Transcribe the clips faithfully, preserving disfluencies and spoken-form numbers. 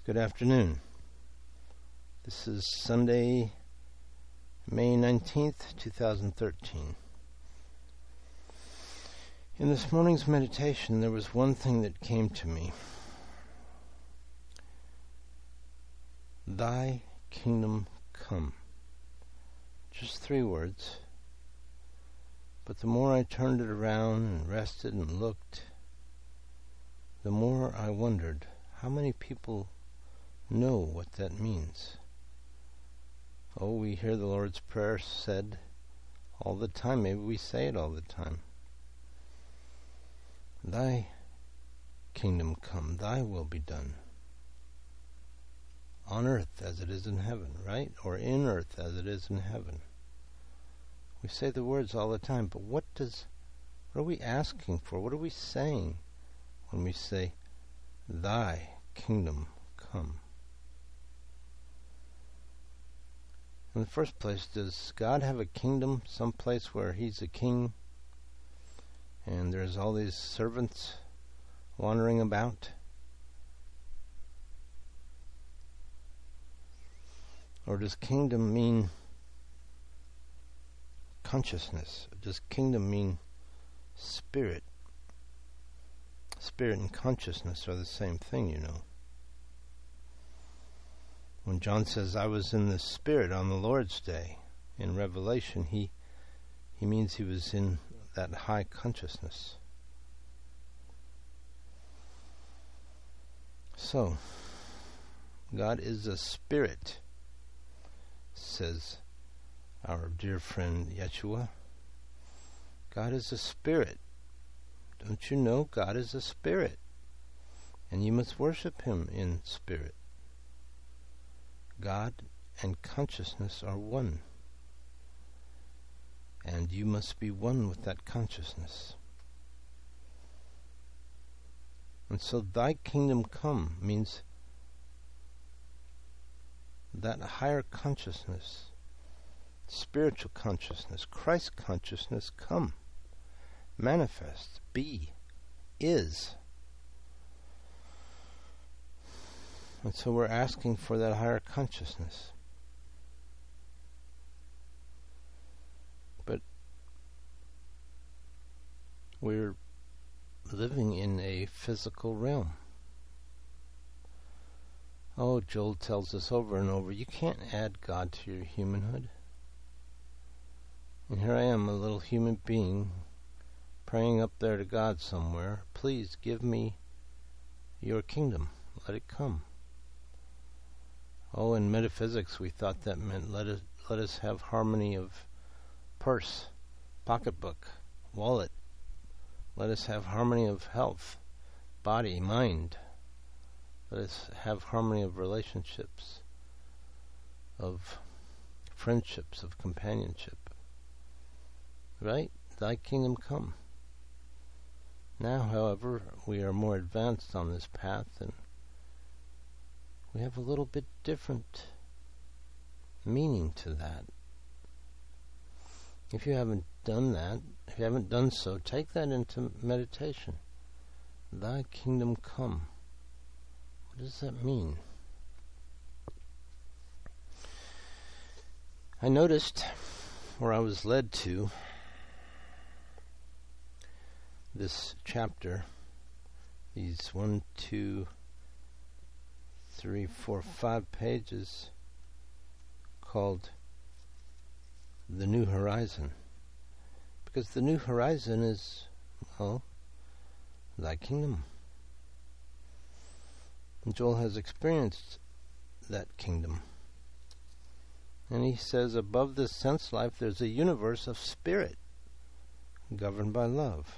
Good afternoon. This is Sunday, May nineteenth, twenty thirteen. In this morning's meditation, there was one thing that came to me. Thy kingdom come. Just three words. But the more I turned it around and rested and looked, the more I wondered how many people know what that means. Oh, we hear the Lord's Prayer said all the time. Maybe we say it all the time. Thy kingdom come, thy will be done. On earth as it is in heaven, right? Or in earth as it is in heaven. We say the words all the time, but what does, what are we asking for? What are we saying when we say, thy kingdom come? In the first place, does God have a kingdom someplace where He's a king and there's all these servants wandering about? Or does kingdom mean consciousness? Does kingdom mean spirit? Spirit and consciousness are the same thing, you know. When John says, I was in the Spirit on the Lord's Day, in Revelation, he he means he was in that high consciousness. So, God is a spirit, says our dear friend Yeshua. God is a spirit. Don't you know God is a spirit? And you must worship Him in spirit. God and consciousness are one. And you must be one with that consciousness. And so thy kingdom come means that higher consciousness, spiritual consciousness, Christ consciousness come, manifest, be, is. And so we're asking for that higher consciousness. But we're living in a physical realm. Oh, Joel tells us over and over, you can't add God to your humanhood. And here I am, a little human being, praying up there to God somewhere, please give me your kingdom. Let it come. Oh, in metaphysics we thought that meant let us, let us have harmony of purse, pocketbook, wallet. Let us have harmony of health, body, mind. Let us have harmony of relationships, of friendships, of companionship. Right? Thy kingdom come. Now, however, we are more advanced on this path, and we have a little bit different meaning to that. If you haven't done that, if you haven't done so, take that into meditation. Thy kingdom come. What does that mean? I noticed, or I was led to, this chapter, these one, two, three, four, five pages called The New Horizon. Because the new horizon is, well, thy kingdom. And Joel has experienced that kingdom. And he says above this sense life there's a universe of spirit governed by love.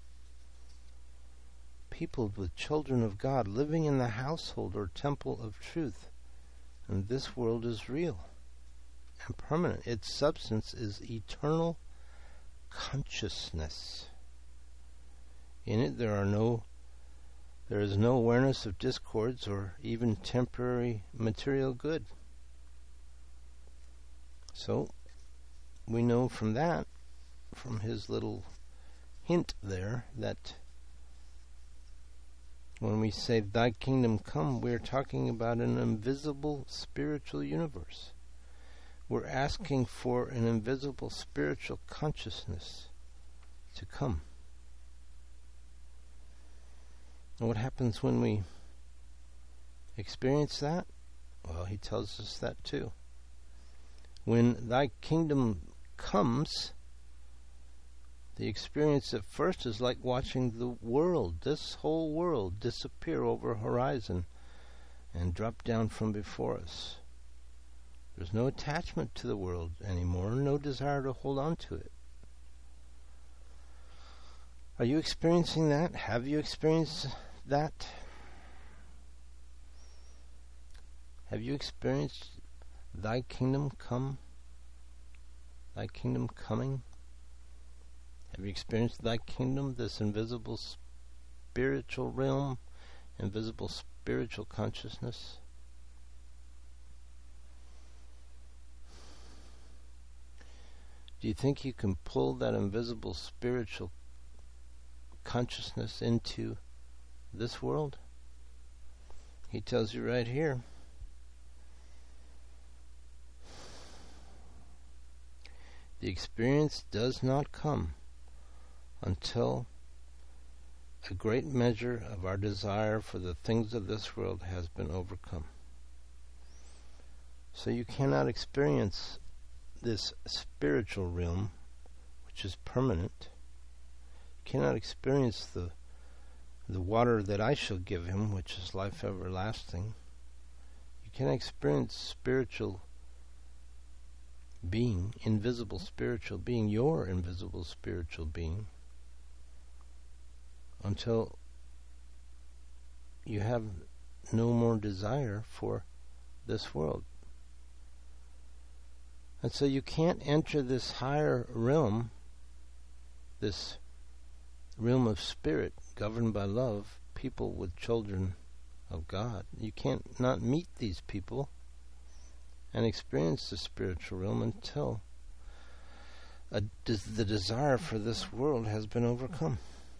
Peopled with children of God living in the household or temple of truth. And this world is real and permanent. Its substance is eternal consciousness. In it there are no there is no awareness of discords or even temporary material good. So we know from that, from his little hint there, that When we say thy kingdom come, we're talking about an invisible spiritual universe. We're asking for an invisible spiritual consciousness to come. And what happens when we experience that? Well, he tells us that too. When thy kingdom comes, the experience at first is like watching the world, this whole world, disappear over a horizon and drop down from before us. There's no attachment to the world anymore, no desire to hold on to it. Are you experiencing that? Have you experienced that? Have you experienced thy kingdom come? Thy kingdom coming? Have you experienced thy kingdom, this invisible spiritual realm, invisible spiritual consciousness? Do you think you can pull that invisible spiritual consciousness into this world? He tells you right here. The experience does not come until a great measure of our desire for the things of this world has been overcome. So you cannot experience this spiritual realm, which is permanent. You cannot experience the the water that I shall give him, which is life everlasting. You cannot experience spiritual being, invisible spiritual being, your invisible spiritual being, until you have no more desire for this world. And so you can't enter this higher realm, this realm of spirit governed by love, people with children of God. You can't not meet these people and experience the spiritual realm until a des- the desire for this world has been overcome.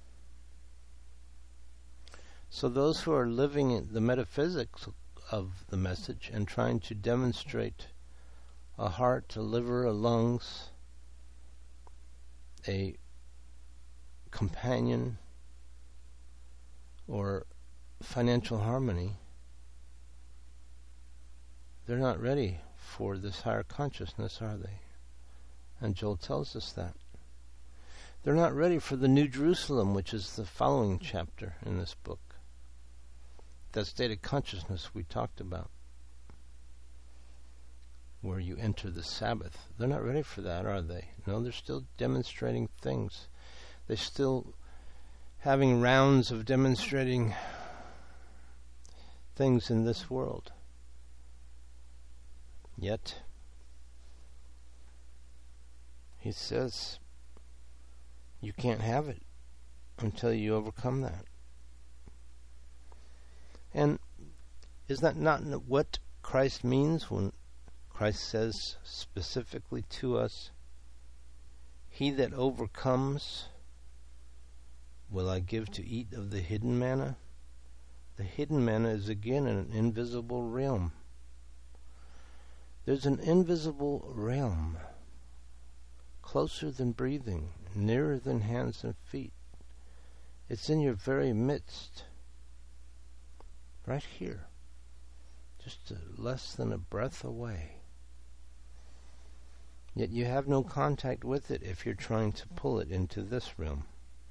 So those who are living in the metaphysics of the message and trying to demonstrate a heart, a liver, a lungs, a companion, or financial harmony, they're not ready for this higher consciousness, are they? And Joel tells us that. They're not ready for the New Jerusalem, which is the following chapter in this book. That state of consciousness we talked about, where you enter the Sabbath. They're not ready for that, are they? No, they're still demonstrating things. They're still having rounds of demonstrating things in this world. Yet, he says, you can't have it until you overcome that. And is that not what Christ means when Christ says specifically to us, he that overcomes will I give to eat of the hidden manna? The hidden manna is again an invisible realm. There's an invisible realm, closer than breathing, nearer than hands and feet. It's in your very midst, right here, just a, less than a breath away. Yet you have no contact with it if you're trying to pull it into this realm.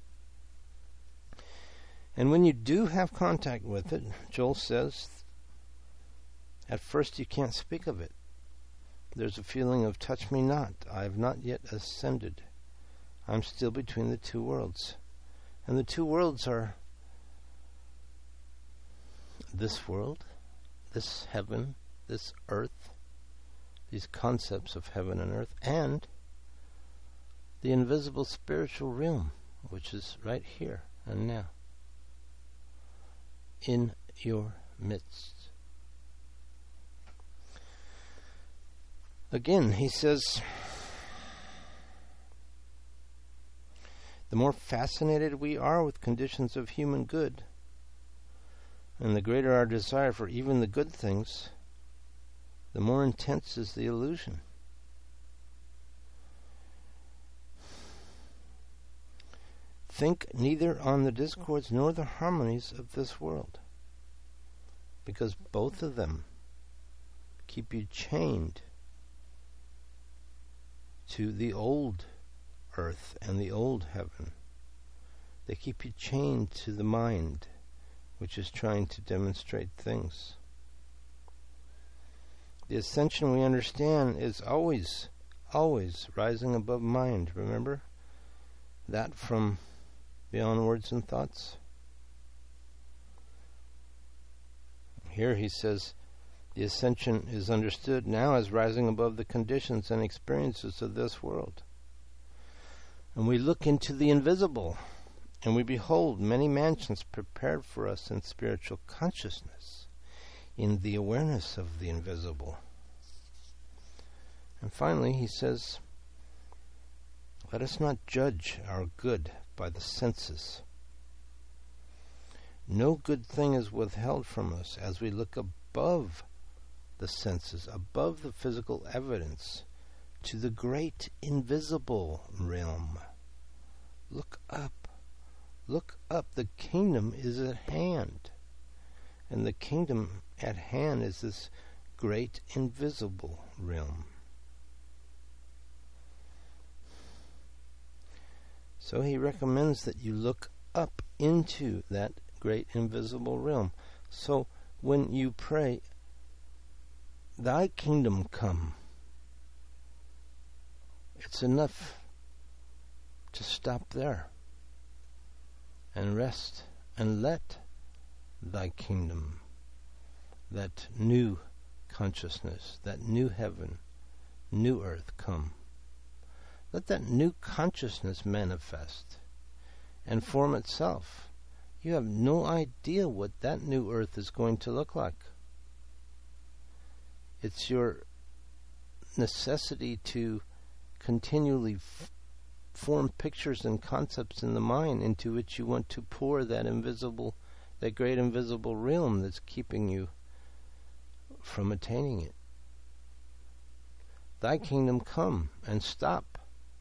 And when you do have contact with it, Joel says, at first you can't speak of it. There's a feeling of touch me not. I have not yet ascended. I'm still between the two worlds. And the two worlds are this world, this heaven, this earth, these concepts of heaven and earth, and the invisible spiritual realm, which is right here and now, in your midst. Again, he says, the more fascinated we are with conditions of human good, And the greater our desire for even the good things, the more intense is the illusion. Think neither on the discords nor the harmonies of this world, because both of them keep you chained to the old earth and the old heaven. They keep you chained to the mind, which is trying to demonstrate things. The ascension, we understand, is always, always rising above mind. Remember that from Beyond Words and Thoughts? Here he says, the ascension is understood now as rising above the conditions and experiences of this world. And we look into the invisible, and we behold many mansions prepared for us in spiritual consciousness, in the awareness of the invisible. And finally, he says, let us not judge our good by the senses. No good thing is withheld from us as we look above the senses, above the physical evidence, to the great invisible realm. Look up. Look up. The kingdom is at hand. And the kingdom at hand is this great invisible realm. So he recommends that you look up into that great invisible realm. So when you pray, thy kingdom come, it's enough to stop there and rest and let thy kingdom, that new consciousness, that new heaven, new earth come. Let that new consciousness manifest and form itself. You have no idea what that new earth is going to look like. It's your necessity to continually f- form pictures and concepts in the mind into which you want to pour that invisible, that great invisible realm that's keeping you from attaining it. Thy kingdom come, and stop.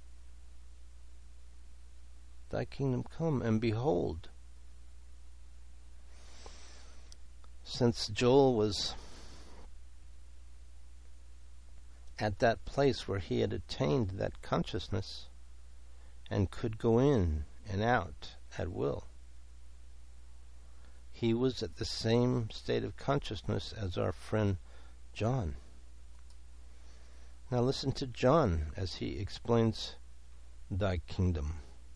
Thy kingdom come, and behold. Since Joel was at that place where he had attained that consciousness and could go in and out at will, he was at the same state of consciousness as our friend John. Now listen to John as he explains thy kingdom.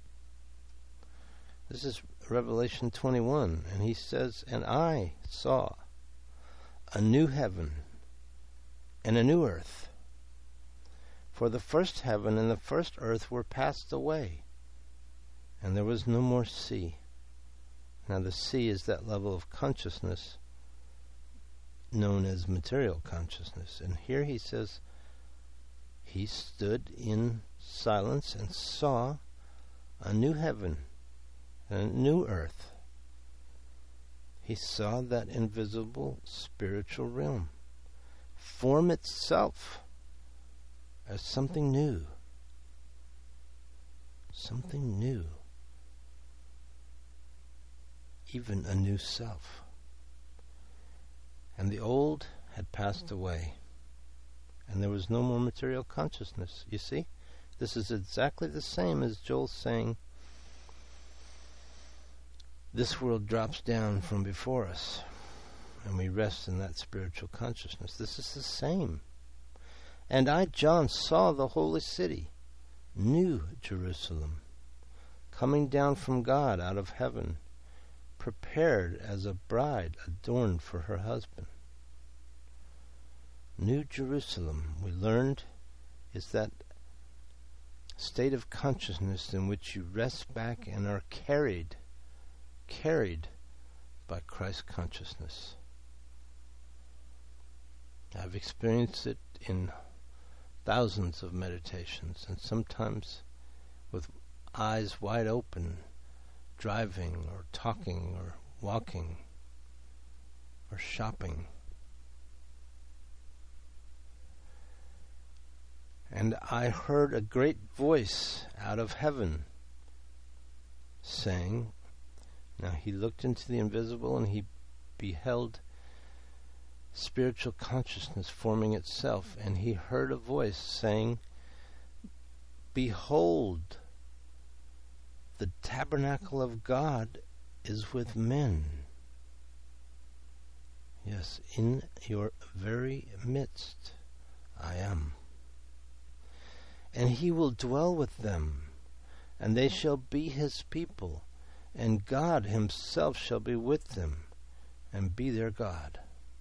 This is Revelation twenty-one, and he says, and I saw a new heaven and a new earth. For the first heaven and the first earth were passed away, and there was no more sea. Now the sea is that level of consciousness known as material consciousness. And here he says, he stood in silence and saw a new heaven and a new earth. He saw that invisible spiritual realm form itself as something new. Something new. Even a new self. And the old had passed away, and there was no more material consciousness. You see? This is exactly the same as Joel saying, this world drops down from before us, and we rest in that spiritual consciousness. This is the same. And I, John, saw the holy city, New Jerusalem, coming down from God out of heaven, prepared as a bride adorned for her husband. New Jerusalem, we learned, is that state of consciousness in which you rest back and are carried, carried by Christ consciousness. I've experienced it in thousands of meditations, and sometimes with eyes wide open, driving or talking or walking. or shopping. And I heard a great voice out of heaven saying, now he looked into the invisible and he beheld spiritual consciousness forming itself, and he heard a voice saying, behold, the tabernacle of God is with men. Yes, in your very midst I am. And he will dwell with them, and they shall be his people, and God himself shall be with them, and be their God.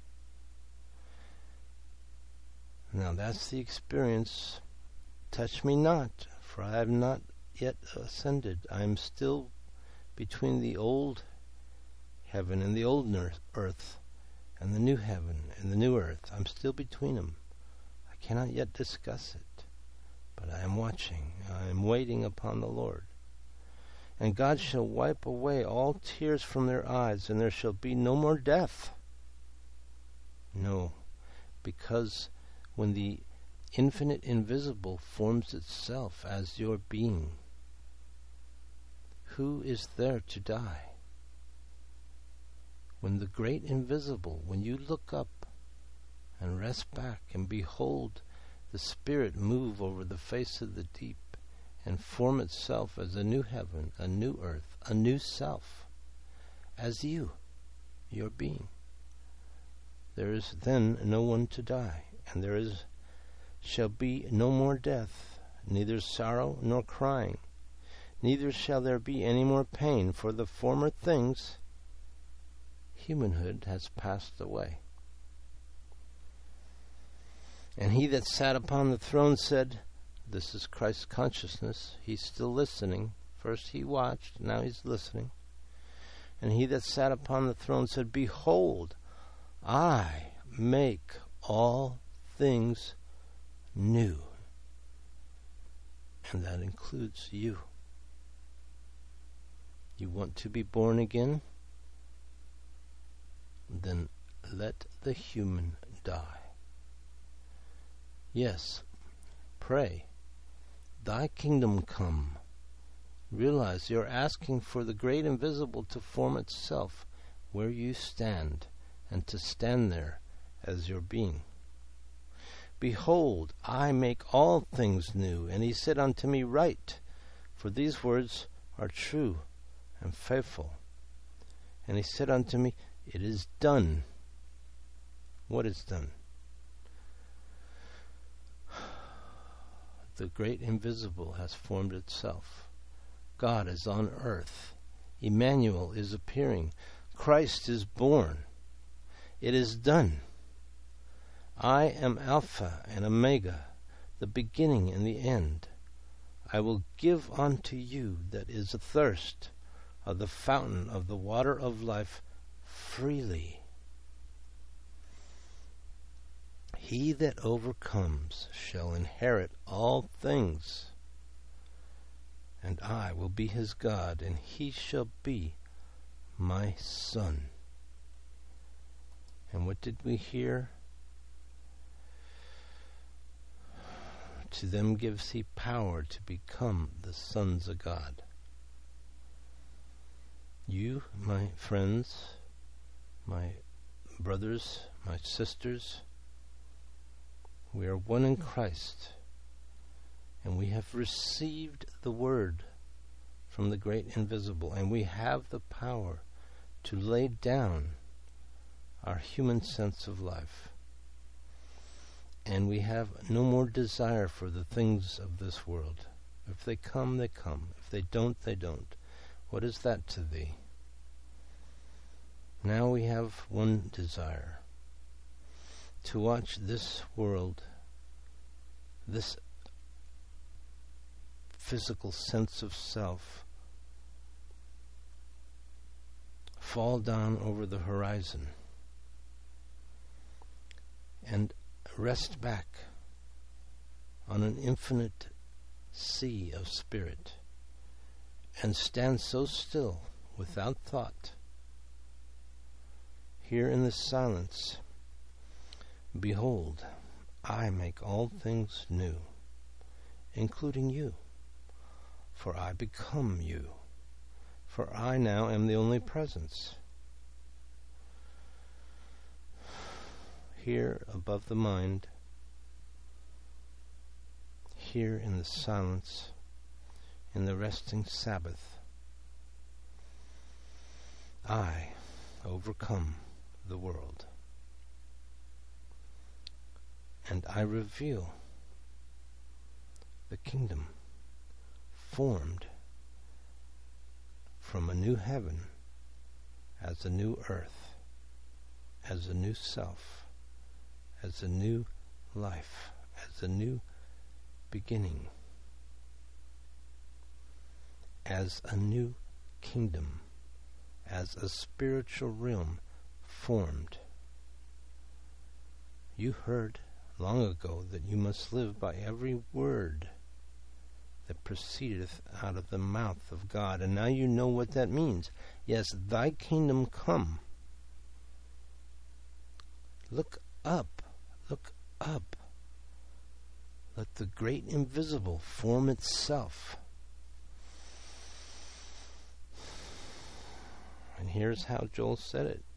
Now that's the experience. Touch me not, for I have not yet ascended. I am still between the old heaven and the old earth, and the new heaven and the new earth. I'm still between them. I cannot yet discuss it, but I am watching. I am waiting upon the Lord. And God shall wipe away all tears from their eyes, and there shall be no more death. No, because when the infinite invisible forms itself as your being, who is there to die? When the great invisible, when you look up and rest back and behold the Spirit move over the face of the deep and form itself as a new heaven, a new earth, a new self, as you, your being, there is then no one to die, and there is shall be no more death, neither sorrow nor crying, neither shall there be any more pain, for the former things, humanhood, has passed away. And he that sat upon the throne said, this is Christ's consciousness. He's still listening. First he watched, now he's listening. And he that sat upon the throne said, behold, I make all things new. And that includes you. You want to be born again? Then let the human die. Yes, pray, thy kingdom come. Realize you're asking for the great invisible to form itself where you stand, and to stand there as your being. Behold, I make all things new. And he said unto me, write, for these words are true and faithful. And he said unto me, it is done. What is done? The great invisible has formed itself. God is on earth. Emmanuel is appearing. Christ is born. It is done. I am Alpha and Omega, the beginning and the end. I will give unto you that is athirst of the fountain of the water of life freely. He that overcomes shall inherit all things, and I will be his God, and he shall be my son. And what did we hear? To them gives he power to become the sons of God. You, my friends, my brothers, my sisters, we are one in Christ, and we have received the word from the great invisible, and we have the power to lay down our human sense of life. And we have no more desire for the things of this world. If they come, they come. If they don't, they don't. What is that to thee? Now we have one desire, to watch this world, this physical sense of self, fall down over the horizon and rest back on an infinite sea of spirit, and stand so still without thought. Here in the silence, behold, I make all things new, including you, for I become you, for I now am the only presence. Here above the mind, here in the silence, in the resting Sabbath, I overcome the world, and I reveal the kingdom formed from a new heaven as a new earth, as a new self, as a new life, as a new beginning, as a new kingdom, as a spiritual realm formed. You heard long ago that you must live by every word that proceedeth out of the mouth of God, and now you know what that means. Yes, thy kingdom come. Look up, look up. Let the great invisible form itself. And here's how Joel said it.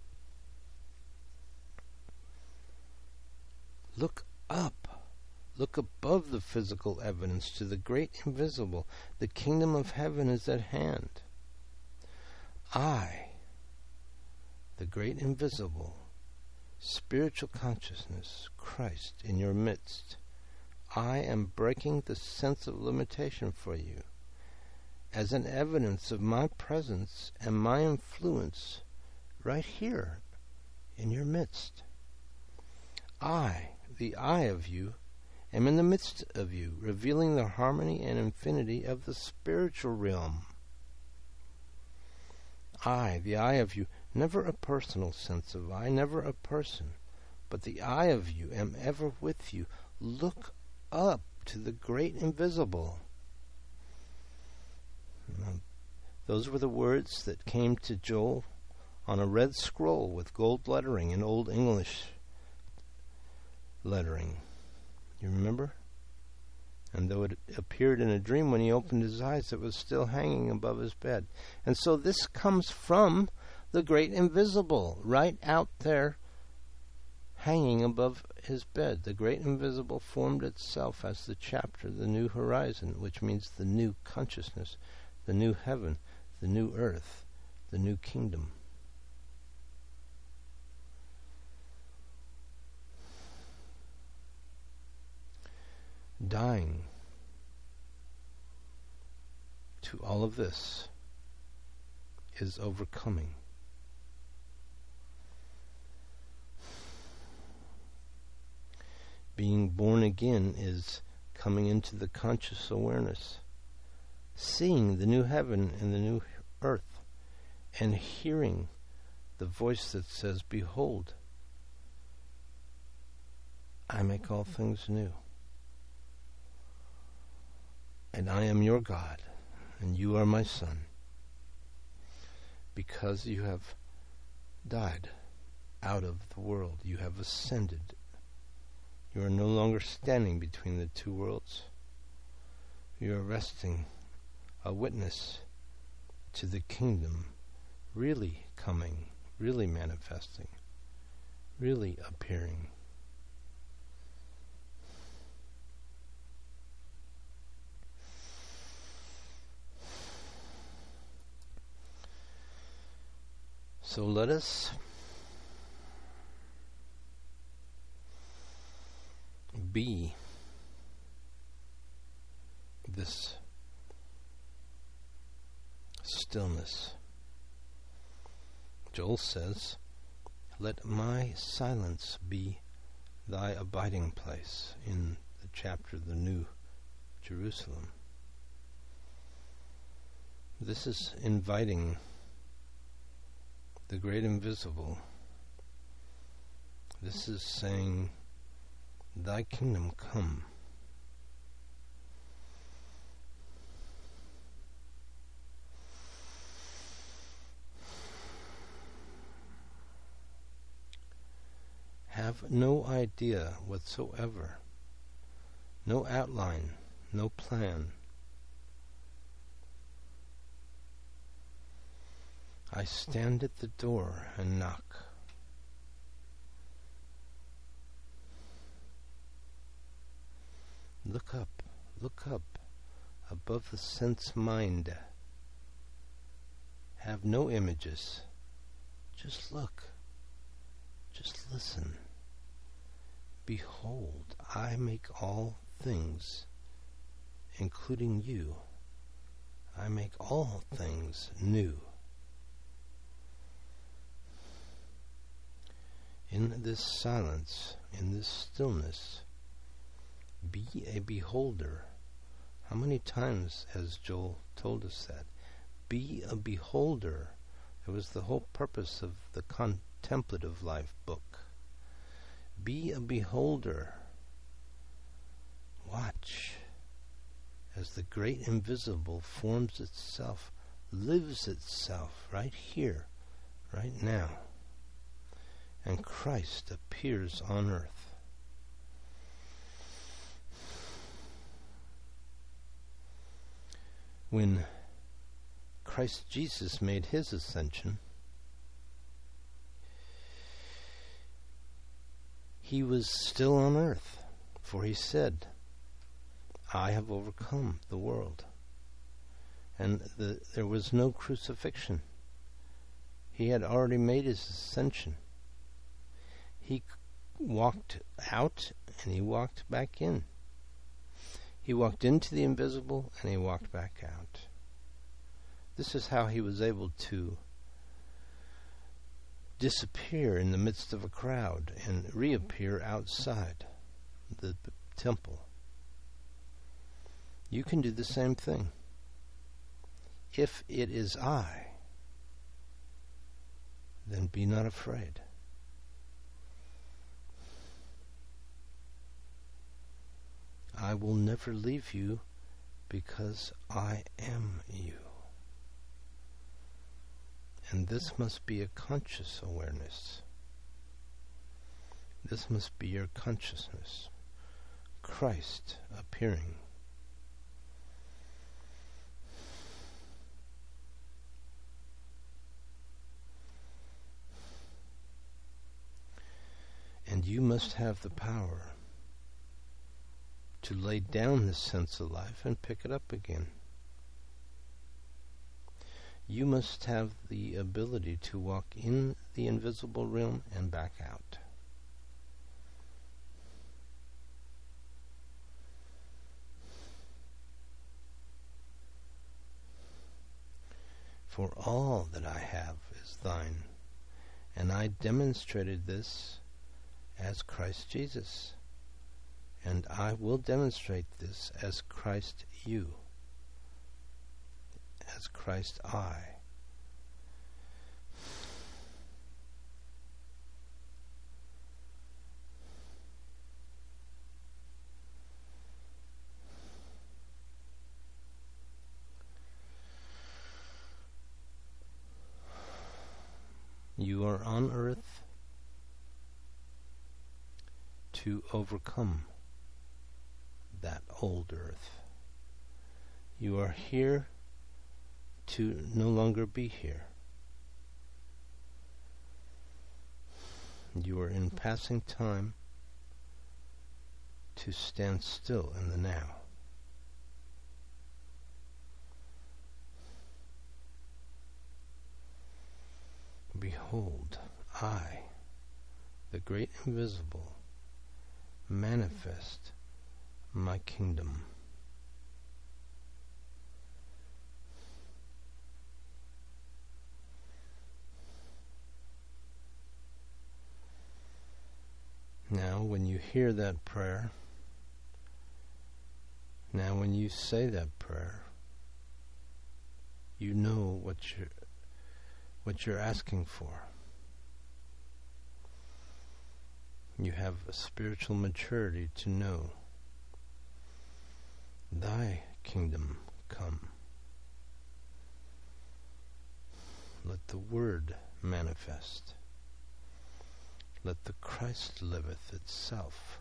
Look up. Look above the physical evidence to the great invisible. The kingdom of heaven is at hand. I, the great invisible, spiritual consciousness, Christ in your midst, I am breaking the sense of limitation for you as an evidence of my presence and my influence right here in your midst. I, the I of you, am in the midst of you, revealing the harmony and infinity of the spiritual realm. I, the I of you, never a personal sense of I, never a person, but the I of you am ever with you. Look up to the great invisible. Those were the words that came to Joel on a red scroll with gold lettering in Old English lettering. You remember? And though it appeared in a dream when he opened his eyes, it was still hanging above his bed. And so this comes from the great invisible, right out there, hanging above his bed. The great invisible formed itself as the chapter, the new horizon, which means the new consciousness, the new heaven, the new earth, the new kingdom. Dying to all of this is overcoming. Being born again is coming into the conscious awareness, seeing the new heaven and the new earth, and hearing the voice that says, "Behold, I make all things new. And I am your God, and you are my son, because you have died out of the world. You have ascended. You are no longer standing between the two worlds. You are resting, a witness to the kingdom really coming, really manifesting, really appearing." So let us be this stillness. Joel says, "Let my silence be thy abiding place," in the chapter, The New Jerusalem. This is inviting the great invisible. This is saying, "Thy kingdom come." have no idea whatsoever, no outline, no plan. I stand at the door and knock. Look up, look up, above the sense mind. Have no images. Just look. Just listen. Behold, I make all things, including you. I make all things new. In this silence, in this stillness, be a beholder. How many times has Joel told us that? Be a beholder. It was the whole purpose of the Contemplative Life book. Be a beholder. Watch as the great invisible forms itself, lives itself right here, right now, and Christ appears on earth. When Christ Jesus made his ascension, he was still on earth, for he said, I have overcome the world. And the, there was no crucifixion. He had already made his ascension. He walked out and he walked back in. He walked into the invisible and he walked back out. This is how he was able to disappear in the midst of a crowd and reappear outside the temple. You can do the same thing. If it is I, then be not afraid. I will never leave you because I am you. And this must be a conscious awareness. This must be your consciousness. Christ appearing. And you must have the power to lay down this sense of life and pick it up again. You must have the ability to walk in the invisible realm and back out. For all that I have is thine, and I demonstrated this as Christ Jesus. And I will demonstrate this as Christ you, as Christ I. You are on earth to overcome that old earth. You are here to no longer be here. You are in passing time to stand still in the now. Behold, I, the great invisible, manifest my kingdom. Now, when you hear that prayer, now when you say that prayer, you know what you're, what you're asking for. You have a spiritual maturity to know. Thy kingdom come. Let the word manifest. let the Christ liveth itself.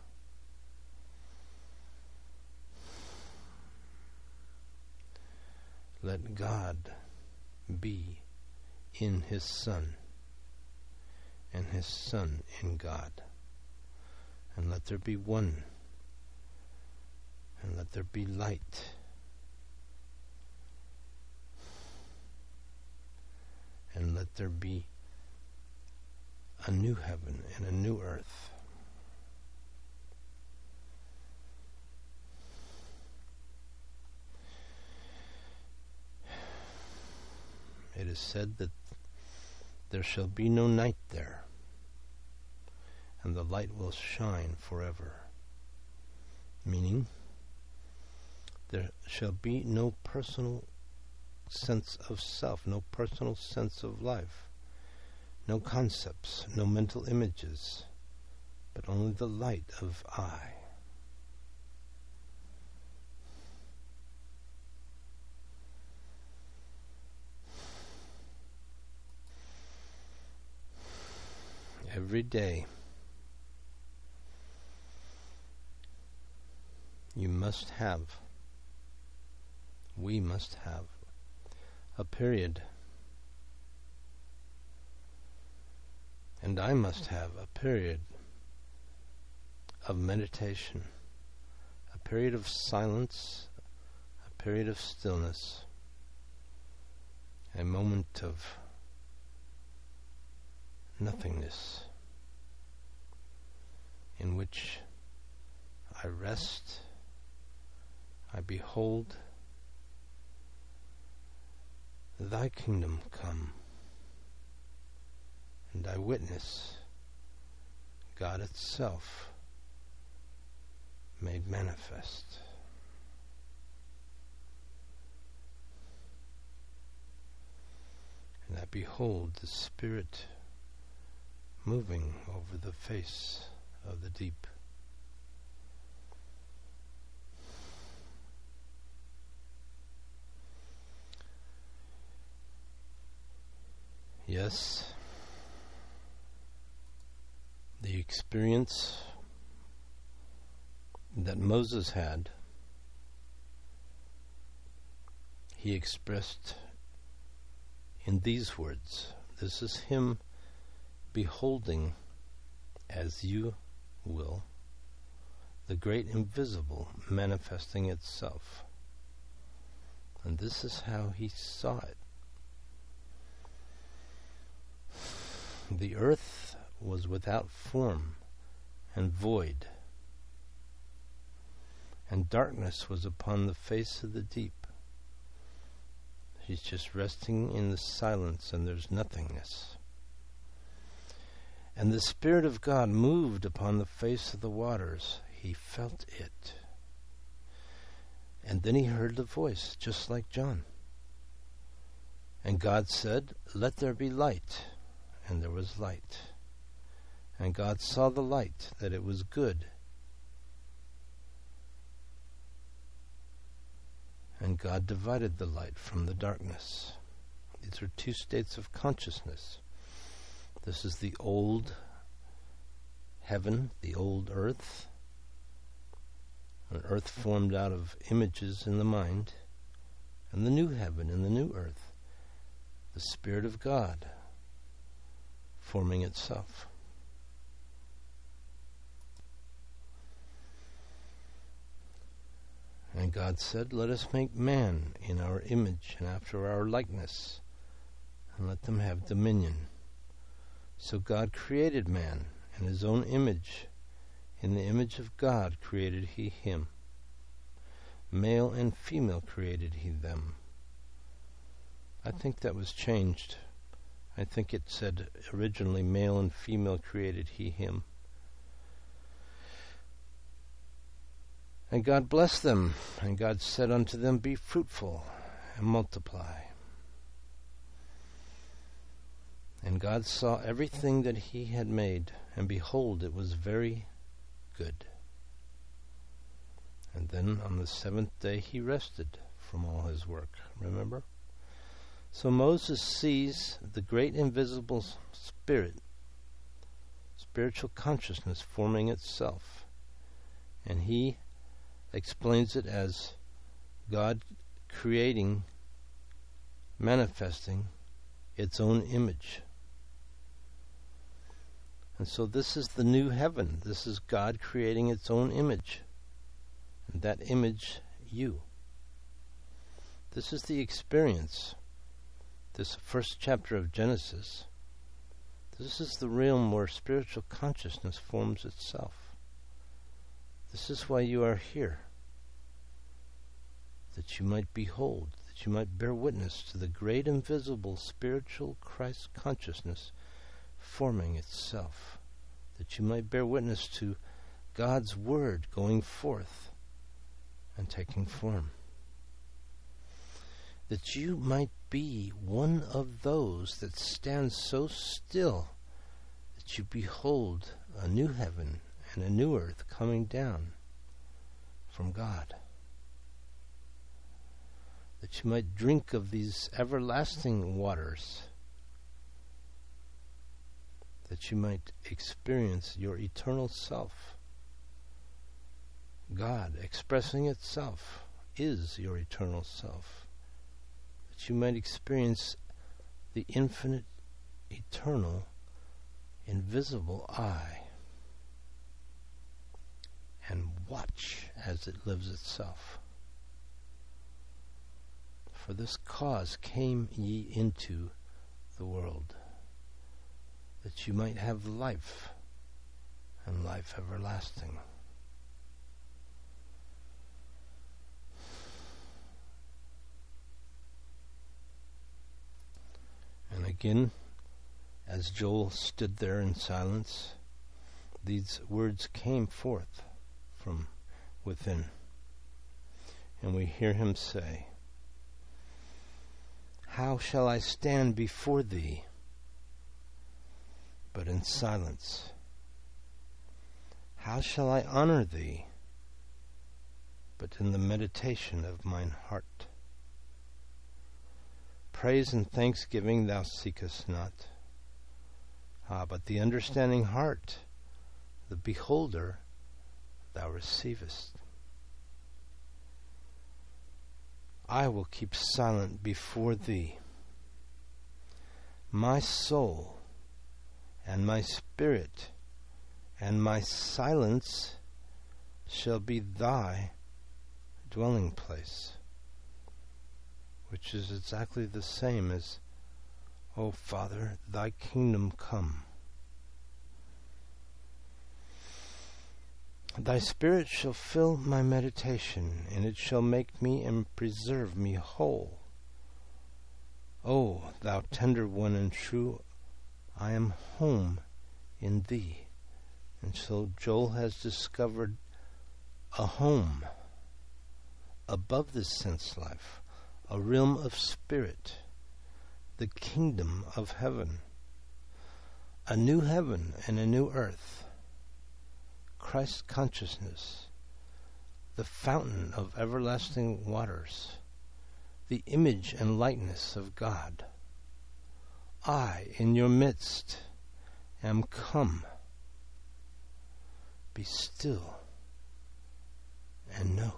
Let God be in His Son, and His Son in God. And let there be one, and let there be light. And let there be a new heaven and a new earth. It is said that there shall be no night there, and the light will shine forever. Meaning, there shall be no personal sense of self, no personal sense of life, no concepts, no mental images, but only the light of I. Every day you must have, we must have a period, and I must have a period of meditation, a period of silence, a period of stillness, a moment of nothingness in which I rest, I behold Thy kingdom come, and I witness God itself made manifest. And I behold the Spirit moving over the face of the deep. Yes, the experience that Moses had, he expressed in these words. This is him beholding, as you will, the great invisible manifesting itself. And this is how he saw it. The earth was without form and void, and darkness was upon the face of the deep. He's just resting in the silence, and there's nothingness. And the Spirit of God moved upon the face of the waters. He felt it. And then he heard the voice, just like John. And God said, "Let there be light." And there was light. And God saw the light, that it was good. And God divided the light from the darkness. These are two states of consciousness. This is the old heaven, the old earth, an earth formed out of images in the mind, and the new heaven and the new earth, the Spirit of God forming itself. And God said, "Let us make man in our image and after our likeness, and let them have dominion." So God created man in his own image. In the image of God created he him. Male and female created he them. I think that was changed. I think it said originally male and female created he him. And God blessed them, and God said unto them, "Be fruitful and multiply." And God saw everything that he had made, and behold, it was very good. And then on the seventh day he rested from all his work. Remember? So Moses sees the great invisible Spirit, spiritual consciousness forming itself. And he explains it as God creating, manifesting its own image. And so this is the new heaven. This is God creating its own image. And that image, you. This is the experience. This first chapter of Genesis. This is the realm where spiritual consciousness forms itself. This is why you are here. That you might behold, that you might bear witness to the great invisible spiritual Christ consciousness forming itself. That you might bear witness to God's Word going forth and taking form. That you might be one of those that stand so still that you behold a new heaven and a new earth coming down from God. That you might drink of these everlasting waters. That you might experience your eternal self. God expressing itself is your eternal self. That you might experience the infinite, eternal, invisible I, and watch as it lives itself. For this cause came ye into the world, that you might have life, and life everlasting. And again, as Joel stood there in silence, these words came forth from within. And we hear him say, "How shall I stand before thee, but in silence? How shall I honor thee, but in the meditation of mine heart? Praise and thanksgiving thou seekest not. Ah, but the understanding heart, the beholder, thou receivest. I will keep silent before thee. My soul and my spirit and my silence shall be thy dwelling place." Which is exactly the same as, "O Father, thy kingdom come. Thy spirit shall fill my meditation, and it shall make me and preserve me whole. O thou tender one and true, I am home in thee." And so Joel has discovered a home above this sense life, a realm of spirit, the kingdom of heaven, a new heaven and a new earth, Christ consciousness, the fountain of everlasting waters, the image and likeness of God. I in your midst am come. Be still and know.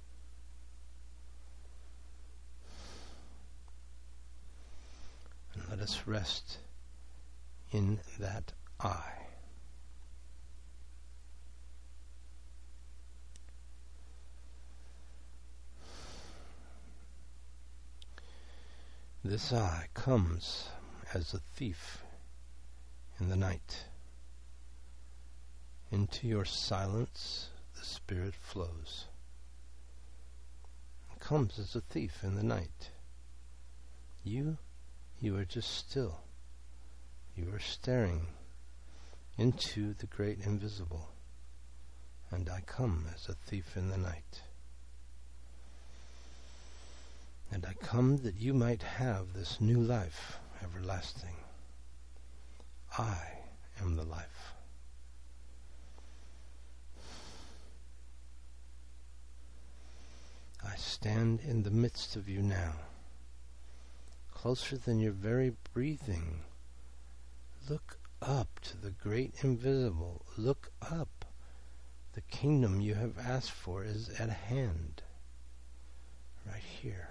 And let us rest in that I. This I comes as a thief in the night. Into your silence the Spirit flows. It comes as a thief in the night. You, you are just still. You are staring into the great invisible. And I come as a thief in the night. And I come that you might have this new life everlasting. I am the life. I stand in the midst of you now, closer than your very breathing. Look up to the great invisible. Look up. The kingdom you have asked for is at hand, right here,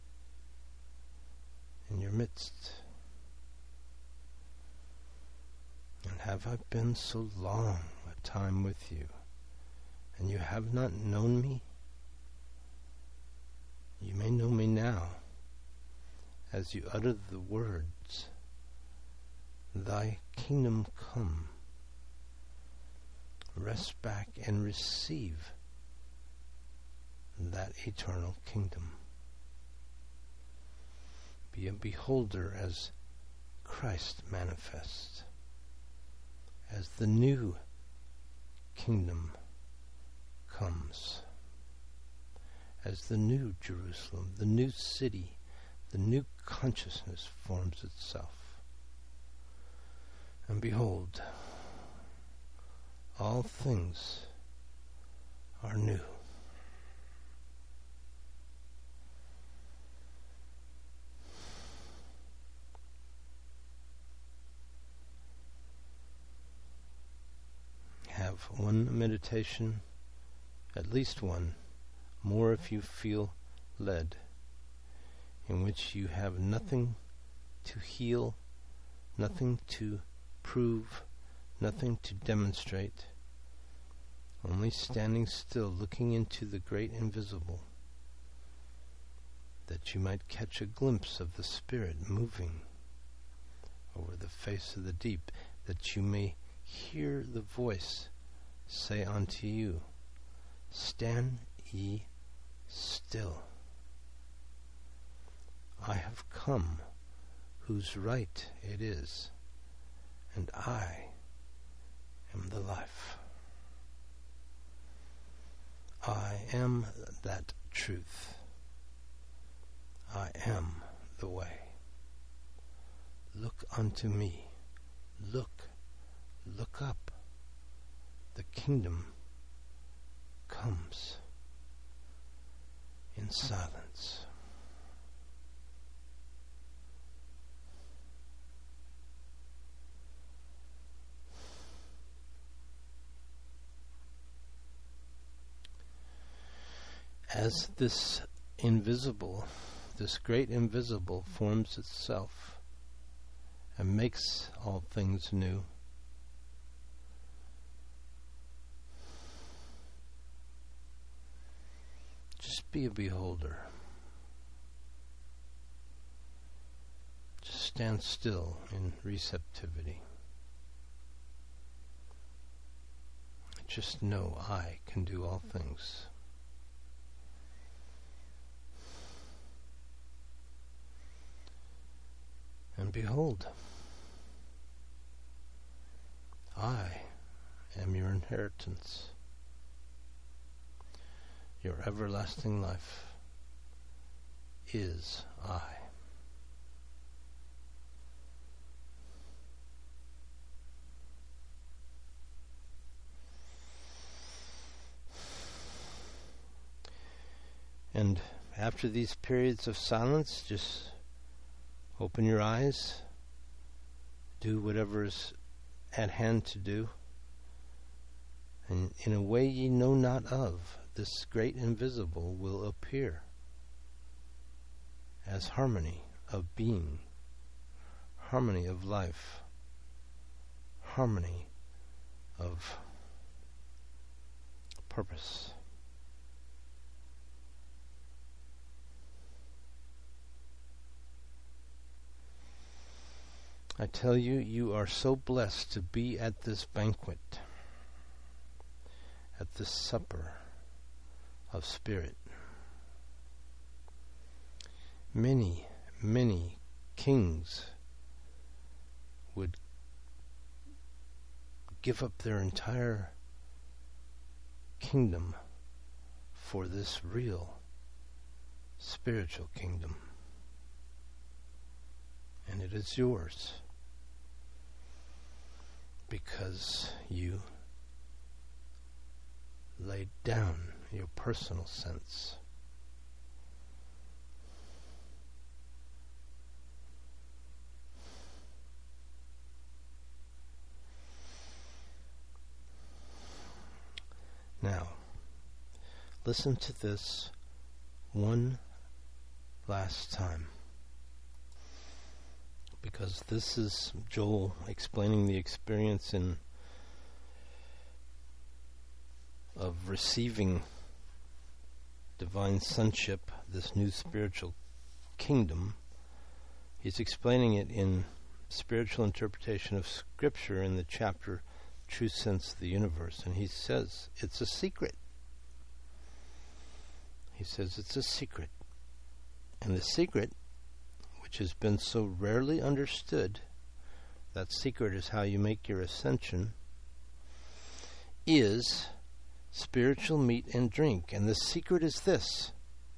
in your midst. And have I been so long a time with you, and you have not known me? You may know me now, as you utter the words, Thy kingdom come. Rest back and receive that eternal kingdom. Be a beholder as Christ manifests, as the new kingdom comes, as the new Jerusalem, the new city, the new consciousness forms itself. And behold, all things are new. Have one meditation, at least one, more if you feel led, in which you have nothing to heal, nothing to prove, nothing to demonstrate, only standing still, looking into the great invisible, that you might catch a glimpse of the Spirit moving over the face of the deep, that you may hear the voice say unto you, Stand ye still. I have come, whose right it is, and I am the life. I am that truth. I am the way. Look unto me. Look, look up. The kingdom comes in silence. As this invisible, this great invisible forms itself and makes all things new, just be a beholder. Just stand still in receptivity. Just know I can do all things. And behold, I am your inheritance. Your everlasting life is I. And after these periods of silence, just open your eyes, do whatever is at hand to do, and in a way ye know not of, this great invisible will appear as harmony of being, harmony of life, harmony of purpose. I tell you, you are so blessed to be at this banquet, at this supper of spirit. Many, many kings would give up their entire kingdom for this real spiritual kingdom. And it is yours because you laid down your personal sense. Now, listen to this one last time, because this is Joel explaining the experience in of receiving divine sonship, this new spiritual kingdom. He's explaining it in spiritual interpretation of Scripture in the chapter True Sense of the Universe, and he says it's a secret. He says it's a secret. And the secret, which has been so rarely understood, that secret is how you make your ascension, is spiritual meat and drink. And the secret is this.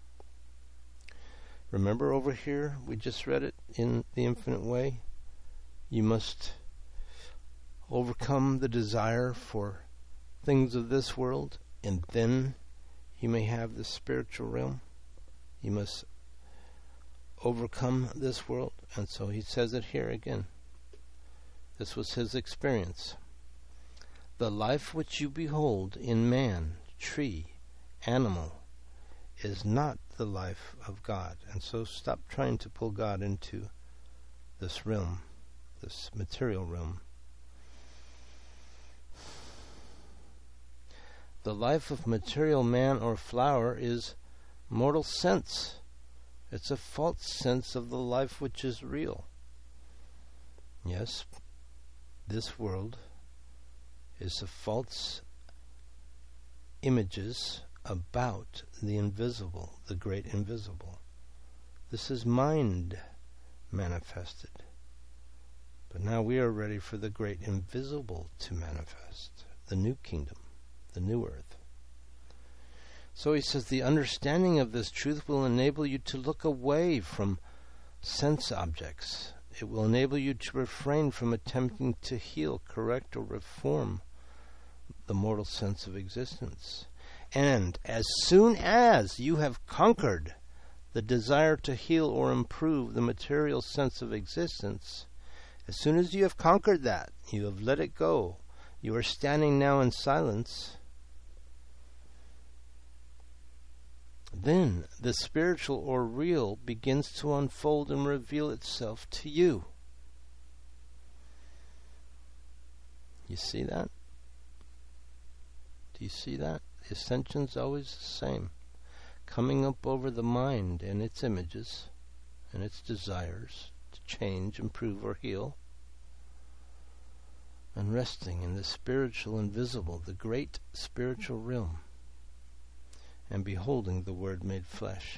Remember over here, we just read it in The Infinite Way? You must overcome the desire for things of this world, and then you may have the spiritual realm. You must overcome this world. And so he says it here again. This was his experience. The life which you behold in man, tree, animal, is not the life of God. And so stop trying to pull God into this realm, this material realm. The life of material man or flower is mortal sense. It's a false sense of the life which is real. Yes, this world is a false images about the invisible, the great invisible. This is mind manifested. But now we are ready for the great invisible to manifest, the new kingdom, the new earth. So he says the understanding of this truth will enable you to look away from sense objects. It will enable you to refrain from attempting to heal, correct, or reform the mortal sense of existence. And as soon as you have conquered the desire to heal or improve the material sense of existence, as soon as you have conquered that, you have let it go, you are standing now in silence, then the spiritual or real begins to unfold and reveal itself to you. You see that? Do you see that? The ascension's always the same. Coming up over the mind and its images and its desires to change, improve, or heal, and resting in the spiritual invisible, the great spiritual realm, and beholding the Word made flesh.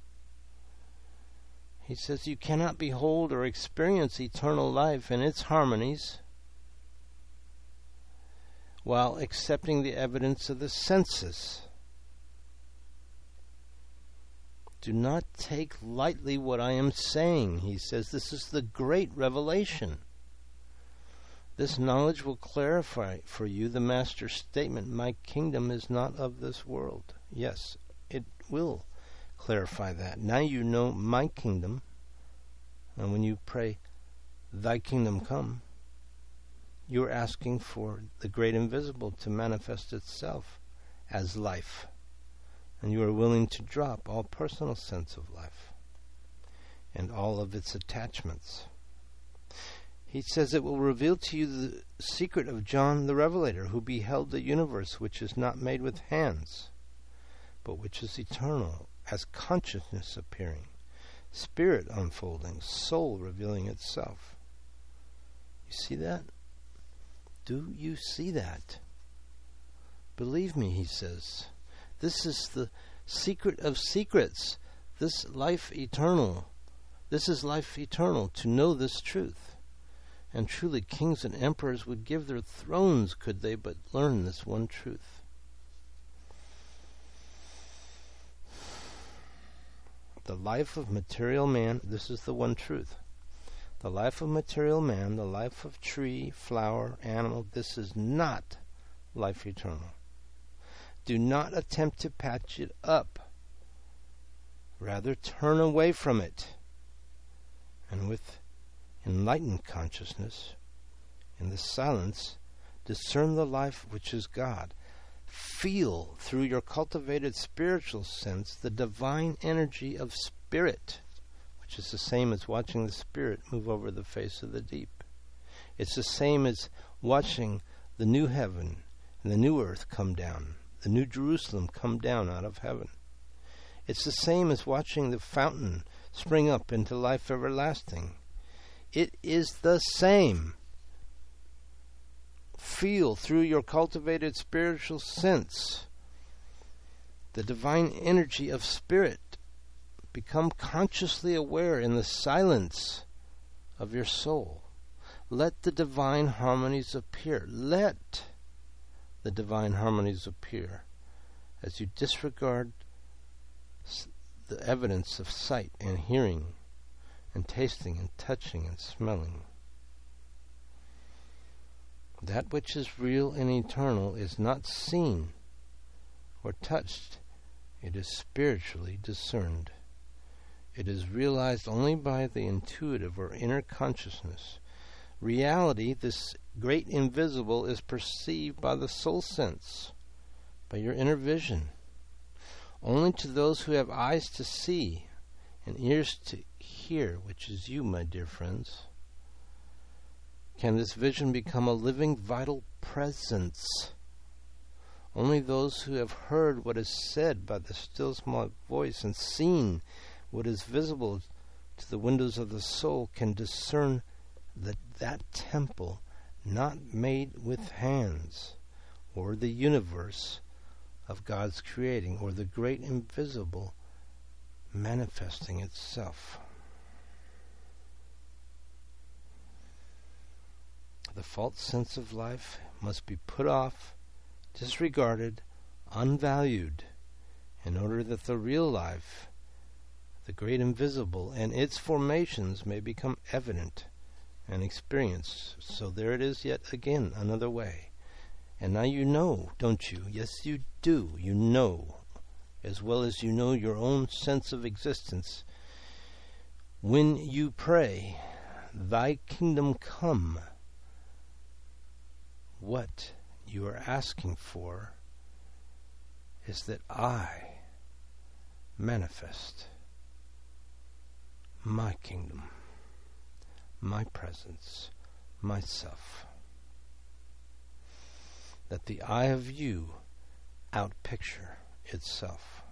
He says you cannot behold or experience eternal life and its harmonies while accepting the evidence of the senses. Do not take lightly what I am saying. He says this is the great revelation. This knowledge will clarify for you the Master's statement, my kingdom is not of this world. Yes, it will clarify that. Now you know my kingdom, and when you pray, thy kingdom come, you are asking for the great invisible to manifest itself as life, and you are willing to drop all personal sense of life and all of its attachments. He says it will reveal to you the secret of John the Revelator, who beheld the universe which is not made with hands, but which is eternal, as consciousness appearing, spirit unfolding, soul revealing itself. You see that? Do you see that? Believe me, he says. This is the secret of secrets. This life eternal. This is life eternal, to know this truth. And truly kings and emperors would give their thrones could they but learn this one truth. The life of material man, this is the one truth. The life of material man, the life of tree, flower, animal, this is not life eternal. Do not attempt to patch it up. Rather turn away from it. And with enlightened consciousness, in the silence, discern the life which is God. Feel through your cultivated spiritual sense the divine energy of spirit, which is the same as watching the Spirit move over the face of the deep. It's the same as watching the new heaven and the new earth come down, the new Jerusalem come down out of heaven. It's the same as watching the fountain spring up into life everlasting. It is the same. Feel through your cultivated spiritual sense the divine energy of spirit. Become consciously aware in the silence of your soul. Let the divine harmonies appear. Let the divine harmonies appear as you disregard the evidence of sight and hearing and tasting and touching and smelling. That which is real and eternal is not seen or touched. It is spiritually discerned. It is realized only by the intuitive or inner consciousness. Reality, this great invisible, is perceived by the soul sense, by your inner vision. Only to those who have eyes to see and ears to hear, which is you, my dear friends, can this vision become a living, vital presence. Only those who have heard what is said by the still small voice and seen what is visible to the windows of the soul can discern that that temple not made with hands, or the universe of God's creating, or the great invisible manifesting itself. The false sense of life must be put off, disregarded, unvalued, in order that the real life, the great invisible, and its formations may become evident and experienced. So there it is yet again, another way. And now you know, don't you? Yes, you do. You know, as well as you know your own sense of existence. When you pray, Thy kingdom come, what you are asking for is that I manifest my kingdom, my presence, myself. That the I of you outpicture itself.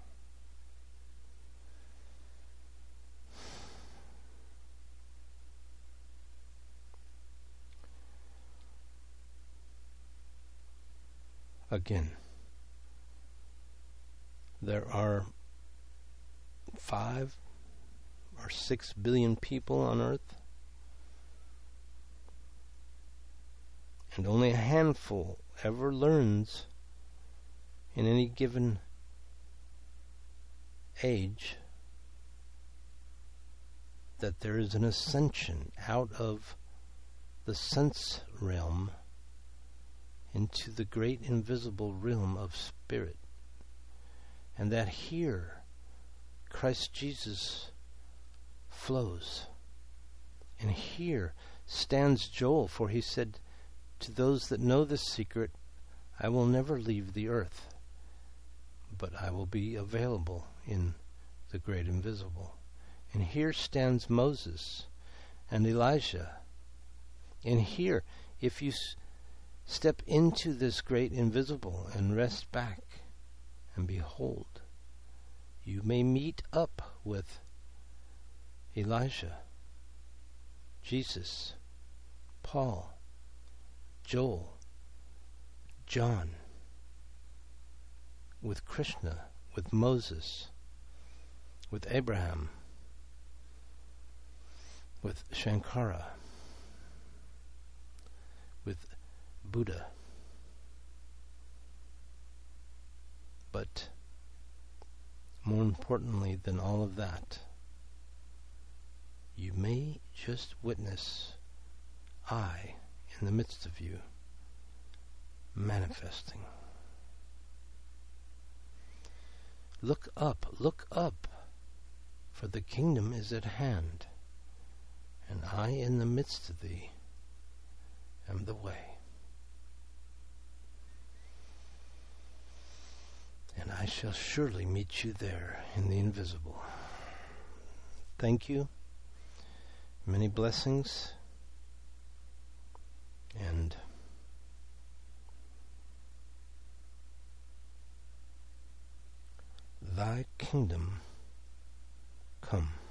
Again, there are five or six billion people on earth, and only a handful ever learns in any given age that there is an ascension out of the sense realm into the great invisible realm of spirit, and that here Christ Jesus flows, and here stands Joel, for he said, to those that know this secret, I will never leave the earth, but I will be available in the great invisible. And here stands Moses and Elijah. And here, if you s- step into this great invisible and rest back and behold, you may meet up with Elijah, Jesus, Paul, Joel, John, with Krishna, with Moses, with Abraham, with Shankara, with Buddha. But more importantly than all of that, you may just witness I in the midst of you, manifesting. Look up, look up, for the kingdom is at hand, and I in the midst of thee am the way. shall surely meet you there in the invisible. Thank you. Many blessings. And thy kingdom come.